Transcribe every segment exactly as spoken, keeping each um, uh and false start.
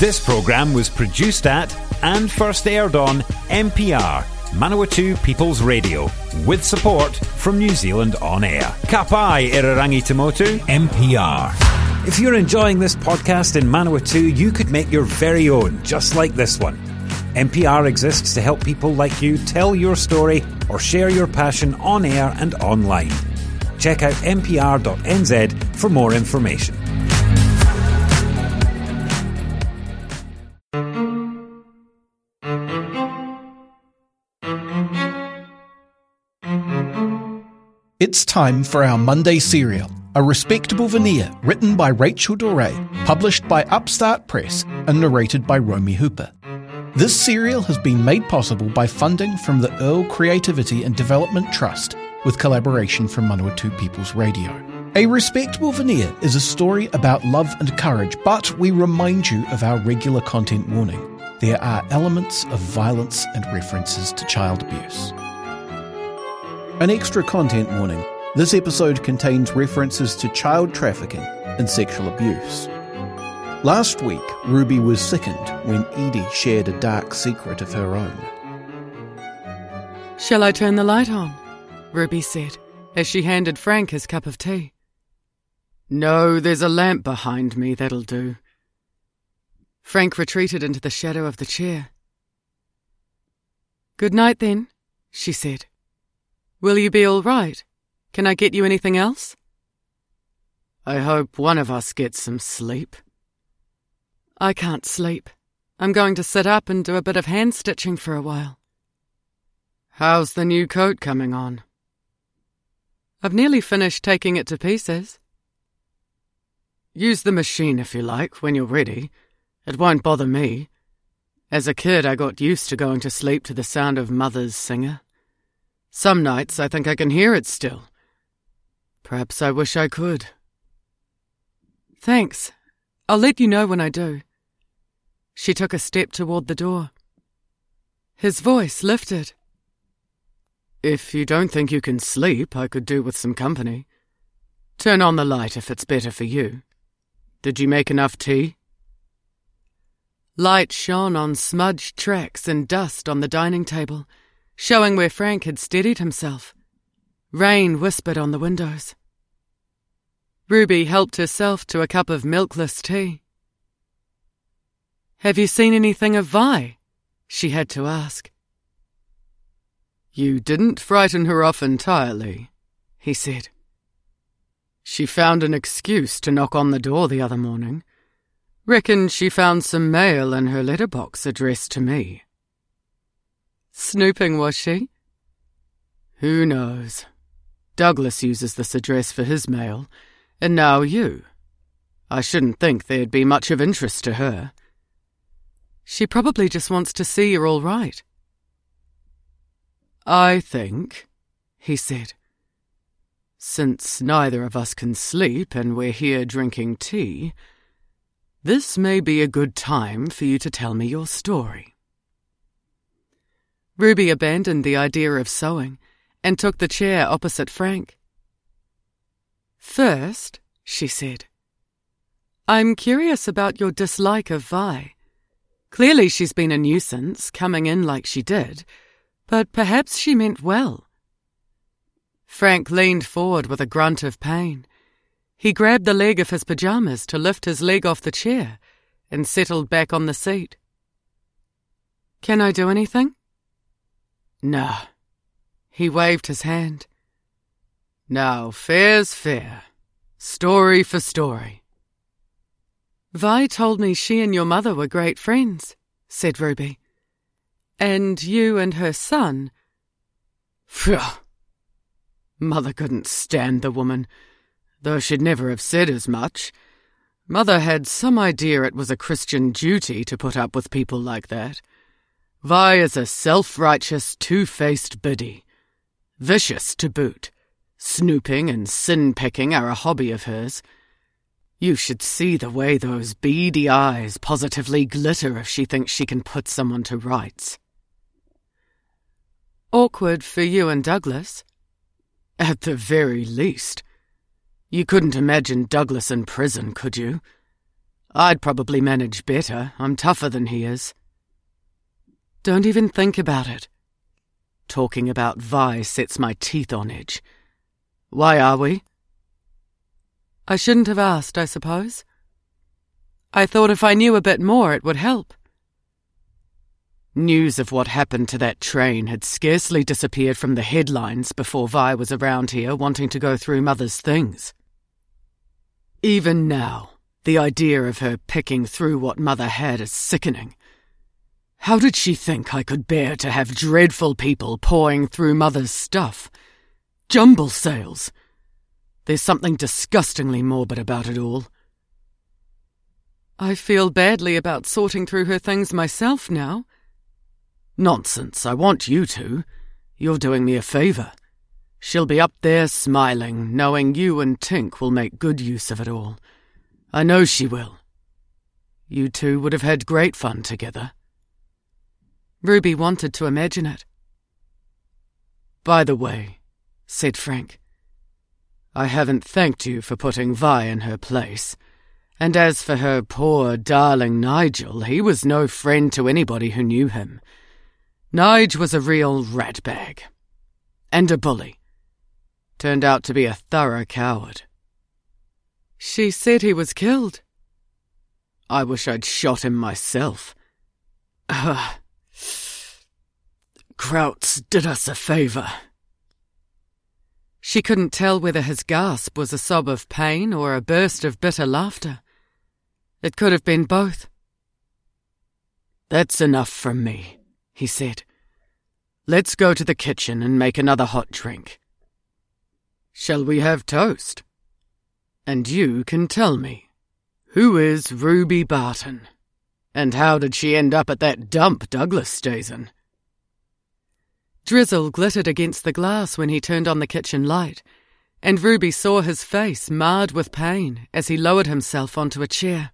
This programme was produced at and first aired on M P R, Manawatu People's Radio, with support from New Zealand On Air. Ka pai Irarangi Tamotu, M P R. If you're enjoying this podcast in Manawatu, you could make your very own, just like this one. M P R exists to help people like you tell your story or share your passion on air and online. Check out m p r dot n z for more information. It's time for our Monday serial, A Respectable Veneer, written by Rachel Doré, published by Upstart Press and narrated by Romy Hooper. This serial has been made possible by funding from the Earl Creativity and Development Trust, with collaboration from Manawatu People's Radio. A Respectable Veneer is a story about love and courage, but we remind you of our regular content warning. There are elements of violence and references to child abuse. An extra content warning. This episode contains references to child trafficking and sexual abuse. Last week, Ruby was sickened when Edie shared a dark secret of her own. "Shall I turn the light on?" Ruby said, as she handed Frank his cup of tea. "No, there's a lamp behind me, that'll do." Frank retreated into the shadow of the chair. "Good night, then," she said. "Will you be all right? Can I get you anything else?" "I hope one of us gets some sleep." "I can't sleep. I'm going to sit up and do a bit of hand-stitching for a while." "How's the new coat coming on?" "I've nearly finished taking it to pieces." "Use the machine if you like, when you're ready. It won't bother me. As a kid, I got used to going to sleep to the sound of Mother's singer. Some nights I think I can hear it still. Perhaps I wish I could." "Thanks. I'll let you know when I do." She took a step toward the door. His voice lifted. "If you don't think you can sleep, I could do with some company. Turn on the light if it's better for you. Did you make enough tea?" Light shone on smudged tracks and dust on the dining table, showing where Frank had steadied himself. Rain whispered on the windows. Ruby helped herself to a cup of milkless tea. "Have you seen anything of Vi?" she had to ask. "You didn't frighten her off entirely," he said. "She found an excuse to knock on the door the other morning. Reckon she found some mail in her letterbox addressed to me." "Snooping, was she?" "Who knows? Douglas uses this address for his mail, and now you. I shouldn't think there'd be much of interest to her." "She probably just wants to see you're all right." "I think," he said, "since neither of us can sleep and we're here drinking tea, this may be a good time for you to tell me your story." Ruby abandoned the idea of sewing and took the chair opposite Frank. "First," she said, "I'm curious about your dislike of Vi. Clearly she's been a nuisance, coming in like she did, but perhaps she meant well." Frank leaned forward with a grunt of pain. He grabbed the leg of his pyjamas to lift his leg off the chair and settled back on the seat. "Can I do anything?" "No." He waved his hand. "Now, fair's fair. Story for story." "Vi told me she and your mother were great friends," said Ruby. "And you and her son—" "Phew! Mother couldn't stand the woman, though she'd never have said as much. Mother had some idea it was a Christian duty to put up with people like that. Vi is a self-righteous, two-faced biddy. Vicious to boot. Snooping and sin-picking are a hobby of hers. You should see the way those beady eyes positively glitter if she thinks she can put someone to rights." "Awkward for you and Douglas?" "At the very least. You couldn't imagine Douglas in prison, could you? I'd probably manage better. I'm tougher than he is. Don't even think about it. Talking about Vi sets my teeth on edge. Why are we? I shouldn't have asked, I suppose. I thought if I knew a bit more it would help. News of what happened to that train had scarcely disappeared from the headlines before Vi was around here wanting to go through Mother's things. Even now, the idea of her picking through what Mother had is sickening. How did she think I could bear to have dreadful people pawing through Mother's stuff? Jumble sales. There's something disgustingly morbid about it all. I feel badly about sorting through her things myself now. Nonsense, I want you to. You're doing me a favour. She'll be up there smiling, knowing you and Tink will make good use of it all. I know she will. You two would have had great fun together. Ruby wanted to imagine it. By the way, said Frank, I haven't thanked you for putting Vi in her place. And as for her poor darling Nigel, he was no friend to anybody who knew him. Nige was a real ratbag. And a bully. Turned out to be a thorough coward. She said he was killed. I wish I'd shot him myself. Uh, Krauts did us a favour. She couldn't tell whether his gasp was a sob of pain or a burst of bitter laughter. It could have been both. That's enough from me, he said. Let's go to the kitchen and make another hot drink. Shall we have toast? And you can tell me, who is Ruby Barton? And how did she end up at that dump Douglas stays in? Drizzle glittered against the glass when he turned on the kitchen light, and Ruby saw his face marred with pain as he lowered himself onto a chair.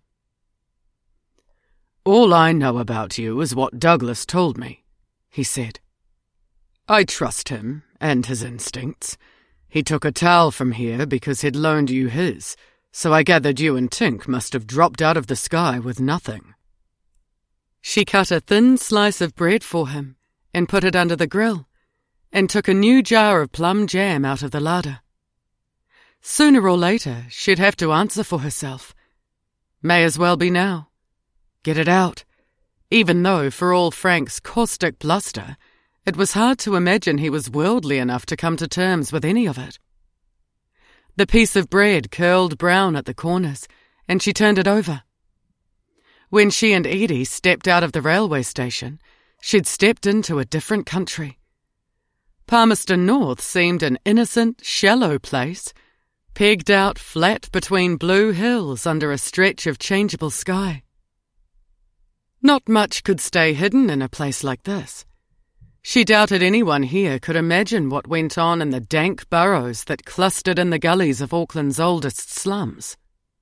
All I know about you is what Douglas told me, he said. I trust him and his instincts. He took a towel from here because he'd loaned you his, so I gathered you and Tink must have dropped out of the sky with nothing. She cut a thin slice of bread for him and put it under the grill, and took a new jar of plum jam out of the larder. Sooner or later, she'd have to answer for herself. May as well be now. Get it out, even though, for all Frank's caustic bluster, it was hard to imagine he was worldly enough to come to terms with any of it. The piece of bread curled brown at the corners, and she turned it over. When she and Edie stepped out of the railway station, she'd stepped into a different country. Palmerston North seemed an innocent, shallow place, pegged out flat between blue hills under a stretch of changeable sky. Not much could stay hidden in a place like this. She doubted anyone here could imagine what went on in the dank burrows that clustered in the gullies of Auckland's oldest slums.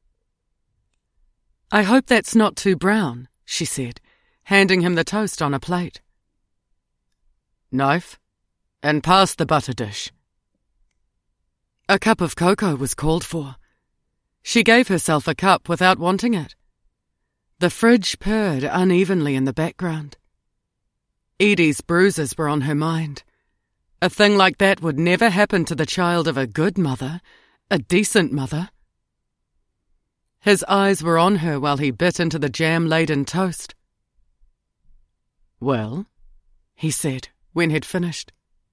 I hope that's not too brown, she said, handing him the toast on a plate. Knife, and pass the butter dish. A cup of cocoa was called for. She gave herself a cup without wanting it. The fridge purred unevenly in the background. Edie's bruises were on her mind. A thing like that would never happen to the child of a good mother, a decent mother. His eyes were on her while he bit into the jam-laden toast. Well, he said, when he'd finished.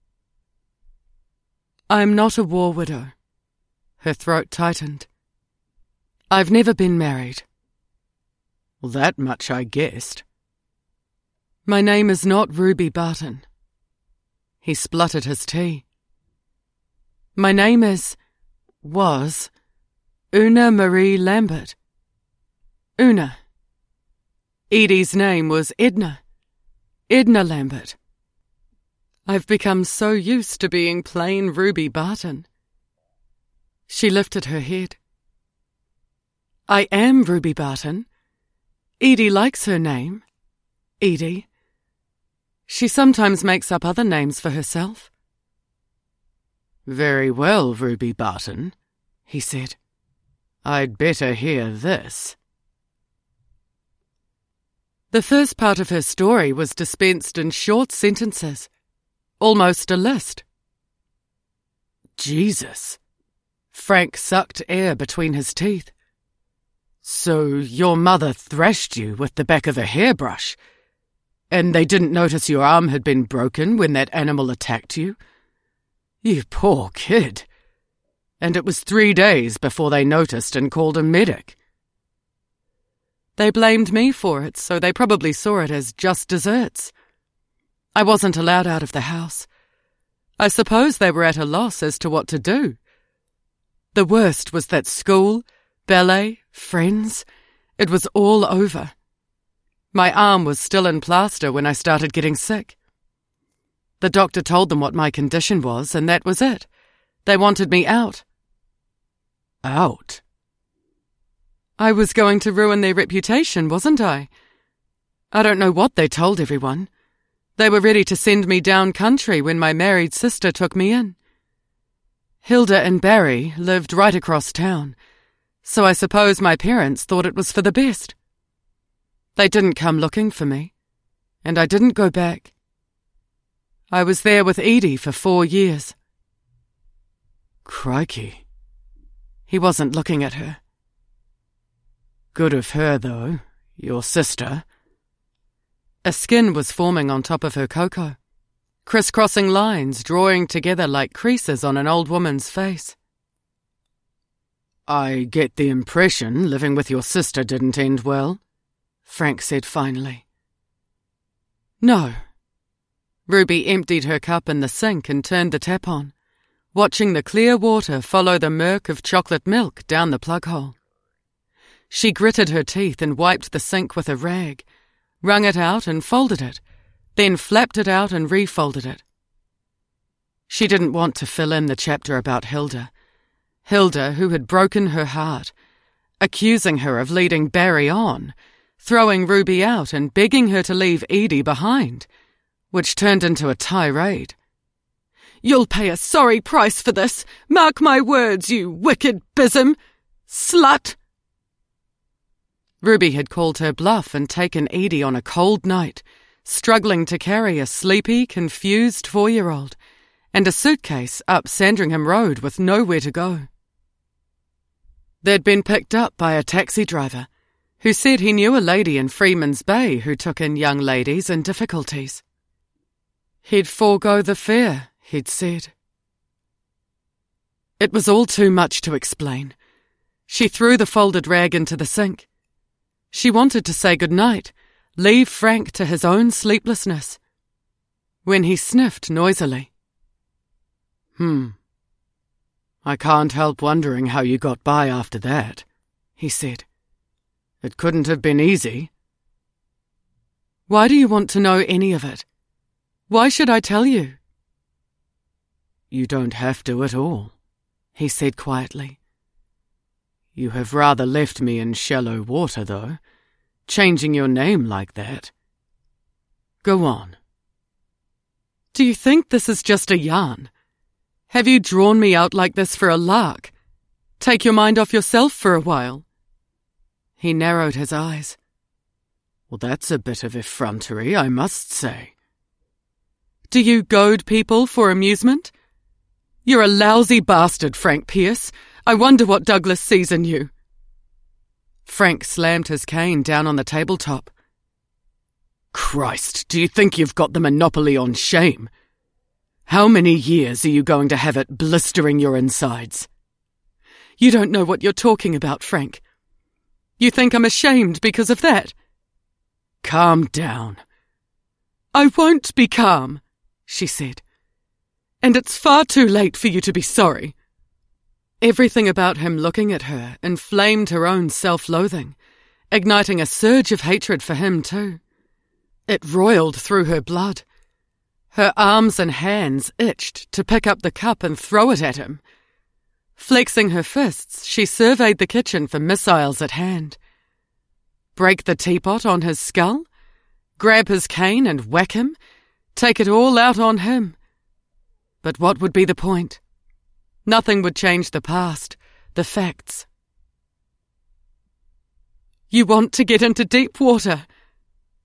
I'm not a war widow. Her throat tightened. I've never been married. Well, that much I guessed. My name is not Ruby Barton. He spluttered his tea. My name is, was, Una Marie Lambert. Una. Edie's name was Edna. Edna Lambert. I've become so used to being plain Ruby Barton. She lifted her head. I am Ruby Barton. Edie likes her name. Edie. She sometimes makes up other names for herself. Very well, Ruby Barton, he said. I'd better hear this. The first part of her story was dispensed in short sentences, almost a list. Jesus. Frank sucked air between his teeth. So your mother thrashed you with the back of a hairbrush, and they didn't notice your arm had been broken when that animal attacked you? You poor kid. And it was three days before they noticed and called a medic. They blamed me for it, so they probably saw it as just desserts. I wasn't allowed out of the house. I suppose they were at a loss as to what to do. The worst was that school, ballet, friends, it was all over. My arm was still in plaster when I started getting sick. The doctor told them what my condition was, and that was it. They wanted me out. Out? I was going to ruin their reputation, wasn't I? I don't know what they told everyone. They were ready to send me down country when my married sister took me in. Hilda and Barry lived right across town, so I suppose my parents thought it was for the best. They didn't come looking for me, and I didn't go back. I was there with Edie for four years. Crikey. He wasn't looking at her. Good of her, though, your sister. A skin was forming on top of her cocoa, crisscrossing lines drawing together like creases on an old woman's face. I get the impression living with your sister didn't end well, Frank said finally. No. Ruby emptied her cup in the sink and turned the tap on, watching the clear water follow the murk of chocolate milk down the plug hole. She gritted her teeth and wiped the sink with a rag, wrung it out and folded it, then flapped it out and refolded it. She didn't want to fill in the chapter about Hilda. Hilda, who had broken her heart, accusing her of leading Barry on, throwing Ruby out and begging her to leave Edie behind, which turned into a tirade. You'll pay a sorry price for this. Mark my words, you wicked bism. Slut! Ruby had called her bluff and taken Edie on a cold night, struggling to carry a sleepy, confused four-year-old and a suitcase up Sandringham Road with nowhere to go. They'd been picked up by a taxi driver who said he knew a lady in Freeman's Bay who took in young ladies in difficulties. He'd forego the fare, he'd said. It was all too much to explain. She threw the folded rag into the sink. She wanted to say goodnight, leave Frank to his own sleeplessness, when he sniffed noisily. Hmm. I can't help wondering how you got by after that, he said. It couldn't have been easy. Why do you want to know any of it? Why should I tell you? You don't have to at all, he said quietly. You have rather left me in shallow water, though, changing your name like that. Go on. Do you think this is just a yarn? Have you drawn me out like this for a lark? Take your mind off yourself for a while. He narrowed his eyes. Well, that's a bit of effrontery, I must say. Do you goad people for amusement? You're a lousy bastard, Frank Pierce. I wonder what Douglas sees in you. Frank slammed his cane down on the tabletop. Christ, do you think you've got the monopoly on shame? How many years are you going to have it blistering your insides? You don't know what you're talking about, Frank. You think I'm ashamed because of that? Calm down. I won't be calm, she said. And it's far too late for you to be sorry. Everything about him looking at her inflamed her own self-loathing, igniting a surge of hatred for him too. It roiled through her blood. Her arms and hands itched to pick up the cup and throw it at him. Flexing her fists, she surveyed the kitchen for missiles at hand. Break the teapot on his skull? Grab his cane and whack him? Take it all out on him? But what would be the point? Nothing would change the past, the facts. You want to get into deep water.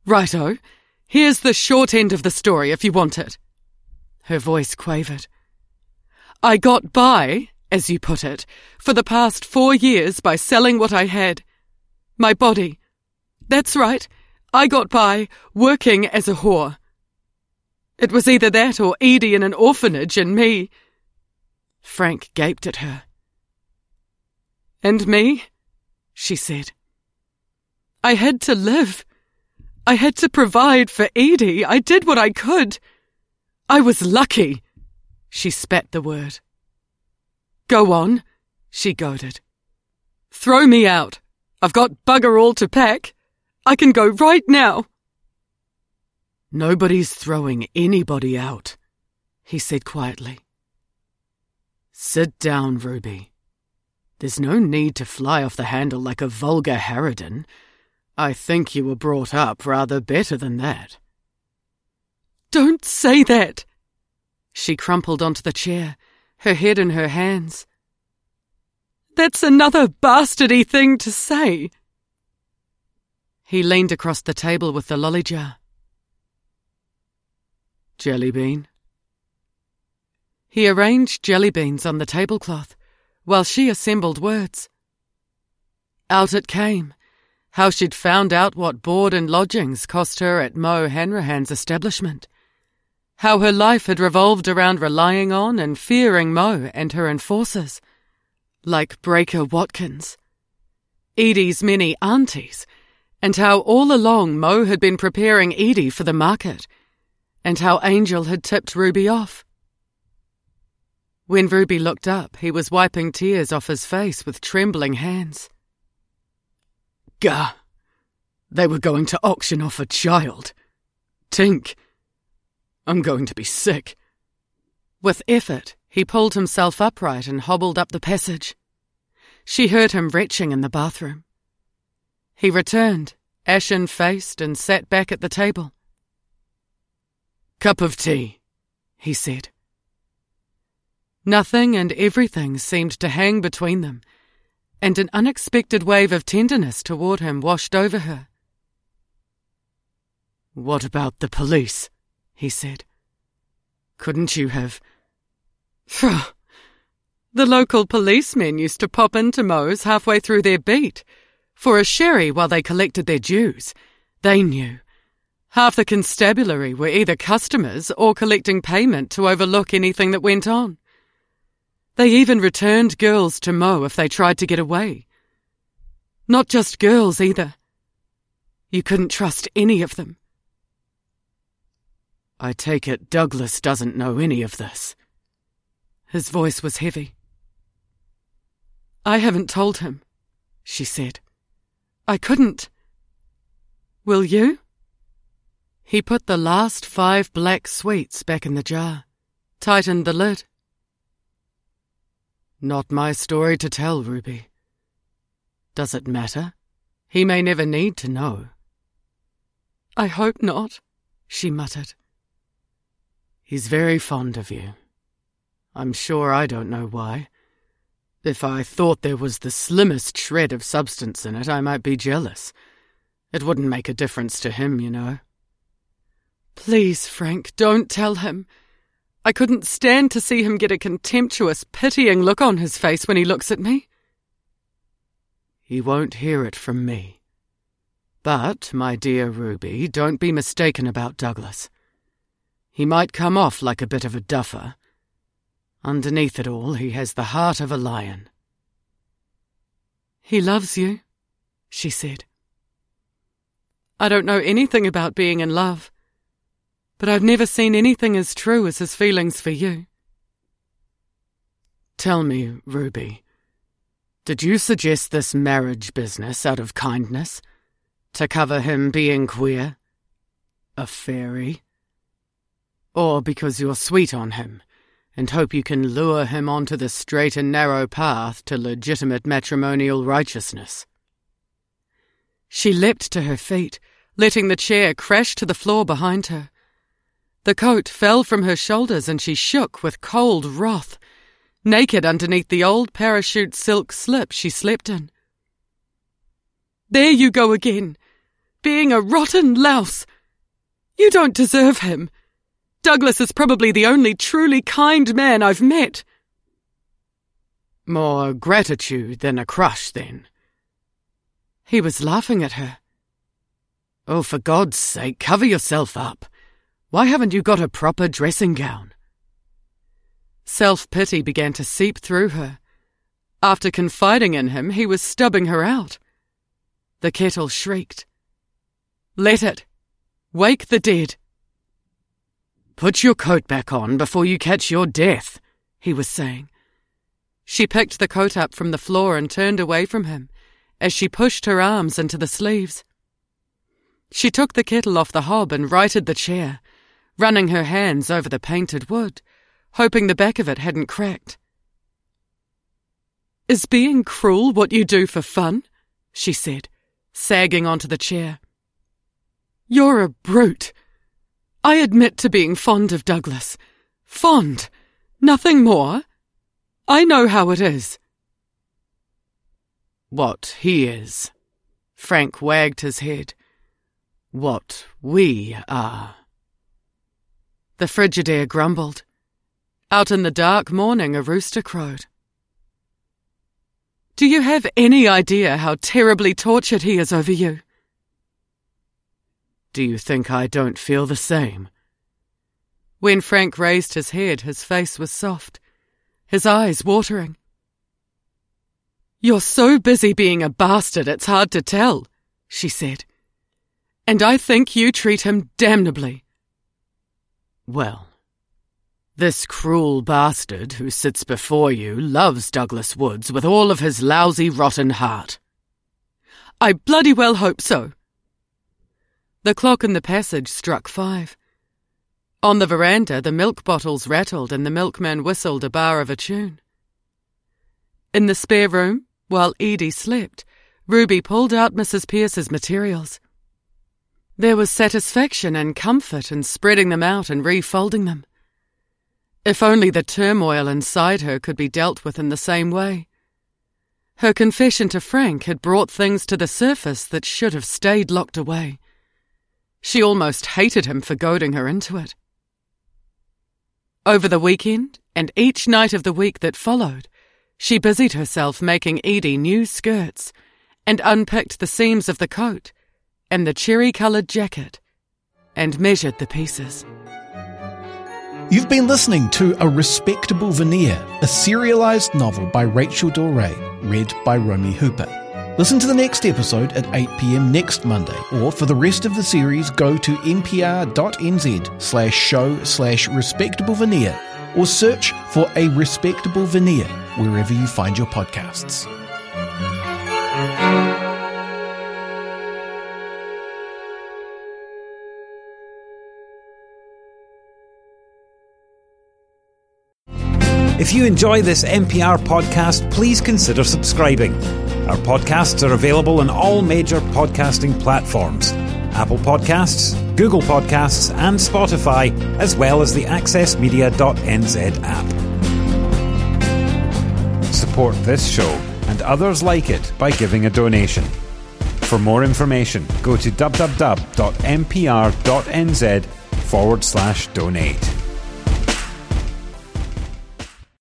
Righto, here's the short end of the story if you want it. Her voice quavered. I got by, as you put it, for the past four years by selling what I had. My body. That's right, I got by working as a whore. It was either that or Edie in an orphanage and me. Frank gaped at her. And me? She said. I had to live. I had to provide for Edie. I did what I could. I was lucky. She spat the word. Go on, she goaded. Throw me out. I've got bugger all to pack. I can go right now. Nobody's throwing anybody out, he said quietly. Sit down, Ruby. There's no need to fly off the handle like a vulgar harridan. I think you were brought up rather better than that. Don't say that. She crumpled onto the chair, her head in her hands. That's another bastardy thing to say. He leaned across the table with the lolly jar. Jelly bean. He arranged jelly beans on the tablecloth, while she assembled words. Out it came, how she'd found out what board and lodgings cost her at Mo Hanrahan's establishment, how her life had revolved around relying on and fearing Mo and her enforcers, like Breaker Watkins, Edie's many aunties, and how all along Mo had been preparing Edie for the market, and how Angel had tipped Ruby off. When Ruby looked up, he was wiping tears off his face with trembling hands. Gah! They were going to auction off a child. Tink! I'm going to be sick. With effort, he pulled himself upright and hobbled up the passage. She heard him retching in the bathroom. He returned, ashen-faced, and sat back at the table. Cup of tea, he said. Nothing and everything seemed to hang between them, and an unexpected wave of tenderness toward him washed over her. What about the police? He said. Couldn't you have... Phew! The local policemen used to pop into Mo's halfway through their beat, for a sherry while they collected their dues. They knew. Half the constabulary were either customers or collecting payment to overlook anything that went on. They even returned girls to Mo if they tried to get away. Not just girls either. You couldn't trust any of them. I take it Douglas doesn't know any of this. His voice was heavy. I haven't told him, she said. I couldn't. Will you? He put the last five black sweets back in the jar, tightened the lid. Not my story to tell, Ruby. Does it matter? He may never need to know. I hope not, she muttered. He's very fond of you. I'm sure I don't know why. If I thought there was the slimmest shred of substance in it, I might be jealous. It wouldn't make a difference to him, you know. Please, Frank, don't tell him. I couldn't stand to see him get a contemptuous, pitying look on his face when he looks at me. He won't hear it from me. But, my dear Ruby, don't be mistaken about Douglas. He might come off like a bit of a duffer. Underneath it all, he has the heart of a lion. He loves you, she said. I don't know anything about being in love, but I've never seen anything as true as his feelings for you. Tell me, Ruby, did you suggest this marriage business out of kindness, to cover him being queer, a fairy, or because you're sweet on him and hope you can lure him onto the straight and narrow path to legitimate matrimonial righteousness? She leapt to her feet, letting the chair crash to the floor behind her. The coat fell from her shoulders and she shook with cold wrath, naked underneath the old parachute silk slip she slept in. There you go again, being a rotten louse. You don't deserve him. Douglas is probably the only truly kind man I've met." "More gratitude than a crush, then?" He was laughing at her. "Oh, for God's sake, cover yourself up. Why haven't you got a proper dressing gown?" Self-pity began to seep through her. After confiding in him, he was stubbing her out. The kettle shrieked. "Let it. Wake the dead." "Put your coat back on before you catch your death," he was saying. She picked the coat up from the floor and turned away from him as she pushed her arms into the sleeves. She took the kettle off the hob and righted the chair, running her hands over the painted wood, hoping the back of it hadn't cracked. "Is being cruel what you do for fun?" she said, sagging onto the chair. "You're a brute. I admit to being fond of Douglas. Fond. Nothing more. I know how it is." "What he is," Frank wagged his head. "What we are." The Frigidaire grumbled. Out in the dark morning, a rooster crowed. "Do you have any idea how terribly tortured he is over you?" "Do you think I don't feel the same?" When Frank raised his head, his face was soft, his eyes watering. "You're so busy being a bastard it's hard to tell," she said. "And I think you treat him damnably." "Well, this cruel bastard who sits before you loves Douglas Woods with all of his lousy, rotten heart." "I bloody well hope so." The clock in the passage struck five. On the veranda, the milk bottles rattled and the milkman whistled a bar of a tune. In the spare room, while Edie slept, Ruby pulled out Missus Pearce's materials. There was satisfaction and comfort in spreading them out and refolding them. If only the turmoil inside her could be dealt with in the same way. Her confession to Frank had brought things to the surface that should have stayed locked away. She almost hated him for goading her into it. Over the weekend, and each night of the week that followed, she busied herself making Edie new skirts, and unpicked the seams of the coat, and the cherry-coloured jacket, and measured the pieces. You've been listening to A Respectable Veneer, a serialised novel by Rachel Doré, read by Romy Hooper. Listen to the next episode at eight p.m. next Monday, or for the rest of the series, go to npr.nz slash show slash respectable veneer, or search for A Respectable Veneer wherever you find your podcasts. If you enjoy this N P R podcast, please consider subscribing. Our podcasts are available on all major podcasting platforms: Apple Podcasts, Google Podcasts, and Spotify, as well as the access media dot n z app. Support this show and others like it by giving a donation. For more information, go to w w w dot n p r dot n z forward slash donate.